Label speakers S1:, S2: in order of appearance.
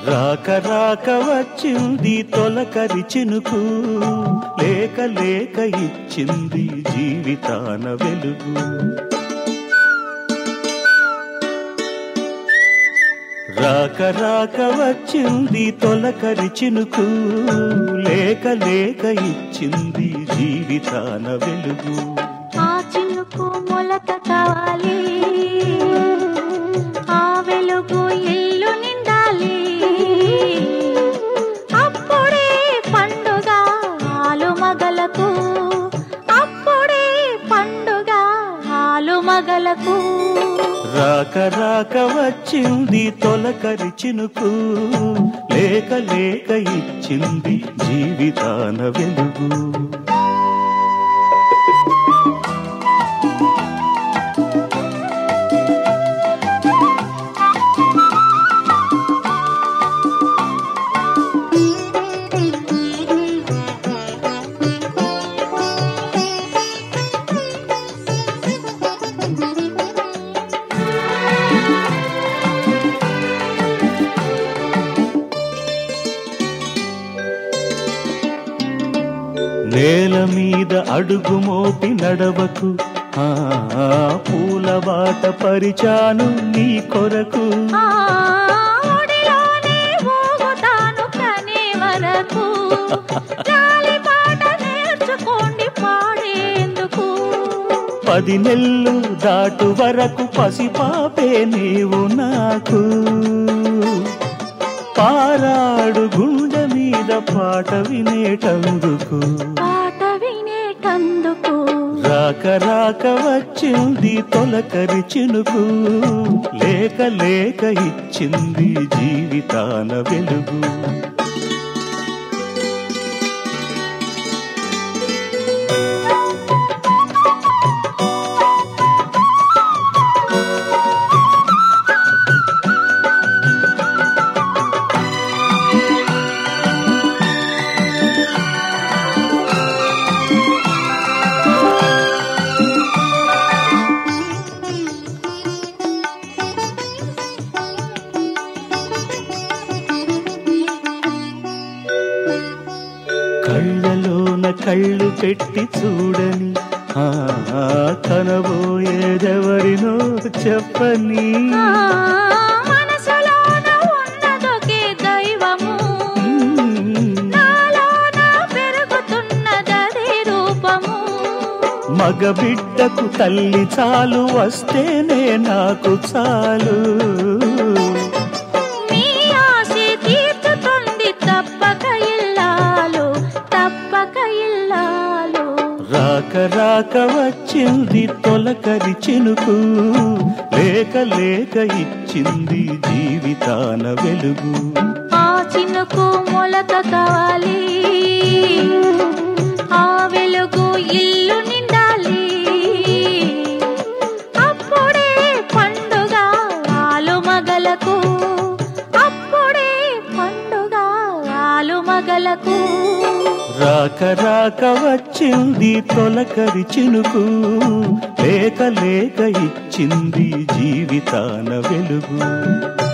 S1: రాక రాక వచ్చింది తొలకరి చినుకు, లేక లేక ఇచ్చింది జీవితాన వెలుగు. రాక రాక వచ్చింది తొలకరి చినుకు, లేక లేక ఇచ్చింది జీవితాన వెలుగు.
S2: ఆ చినుకు మొలక కావాలి, ఆ వెలుగు ఇల్లు నిండాలి. అప్పుడే పండుగ ఆలుమగలకు, అప్పుడే పండుగ ఆలుమగలకు.
S1: రాక రాక వచ్చింది తొలకరి చినుకు, లేక లేక ఇచ్చింది జీవితాన వెలుగు. నేల మీద అడుగు మోపి నడవకు, ఆ పూల బాట పరిచాను నీ కొరకు.
S2: ఓడిలోనే ఊగుతాను కనే వరకు, గాలి పాట నేర్చుకోండి పాడేందుకు.
S1: 10 నెలలు దాటు వరకు పసిపాపే నీవు నాకు, పారాడు గుండె మీద పాట వినేటందుకు.
S2: పాట వినేటందుకు.
S1: రాక రాక వచ్చింది తొలకరి చినుకు, లేక లేక ఇచ్చింది జీవితాన వెలుగు. కళ్ళలోన కళ్ళు పెట్టి చూడని, కనబోయేదెవరినో చెప్పని.
S2: మనసులోన ఉన్నదొకే దైవము, నాలోన పెరుగుతున్నదదే రూపము.
S1: మగ బిడ్డకు తల్లి చాలు, వస్తేనే నాకు చాలు.
S2: మీ ఆశ తీర్చుతుంది తప్పక ఇల్లాలు, తప్పక ఇల్లాలు.
S1: రాక రాక వచ్చింది తొలకరి చినుకు, లేక లేక ఇచ్చింది జీవితాన వెలుగు.
S2: ఆ చినుకు మొలక కావాలి, ఆ వెలుగు ఇల్లు నిండాలి. అప్పుడే పండుగ ఆలుమగలకు, అప్పుడే పండుగ ఆలుమగలకు.
S1: రాక రాక వచ్చింది తొలకరి చినుకు, లేక లేక ఇచ్చింది జీవితాన వెలుగు.